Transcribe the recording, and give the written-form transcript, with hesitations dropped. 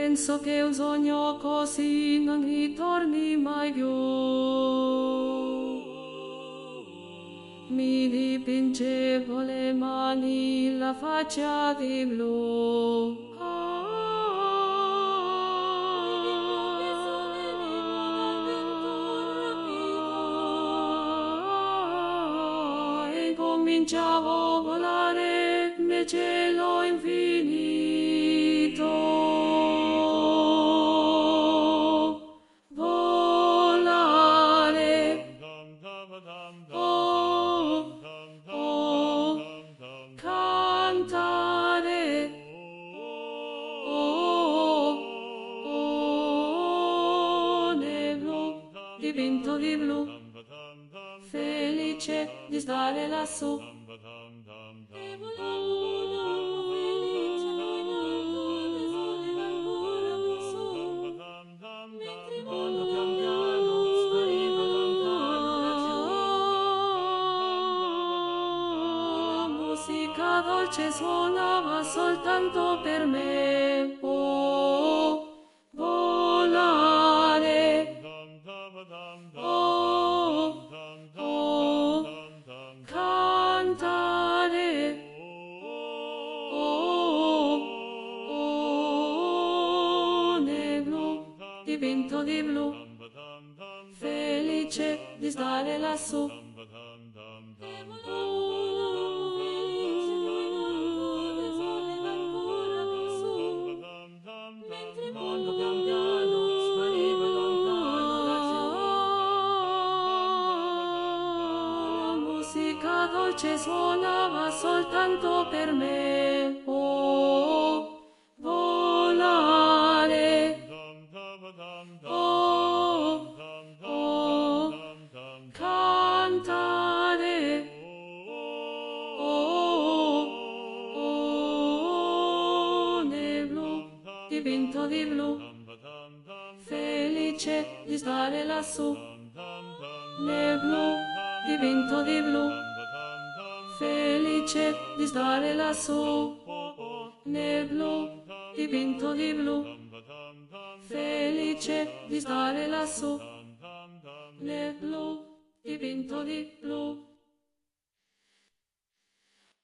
penso che un sogno così non ritorni mai più. Mi dipingevo le mani, la faccia di blu. E cominciavo a volare nel cielo infinito. Volare. Oh, oh, cantare. Oh, oh, nel blu, dipinto di blu, felice di stare lassù. E volavo, felice, ancora lassù, mentre il mondo pian piano spariva lontano laggiù. La musica dolce suonava soltanto per me. Oh, volare. Oh, oh, cantare. Oh, oh, nel blu, dipinto di blu, felice di stare lassù. E volavo, felice, le sole ancora lassù, mentre il mondo pian piano spariva lontano laggiù. La musica dolce suonava soltanto per me. Oh, volare. Oh, oh, cantare. Oh, oh, nel blu, dipinto di blu, felice di stare lassù. Nel blu, dipinto di blu, felice di stare lassù. Nel blu, dipinto di blu, felice di stare lassù. Nel blu, dipinto di blu.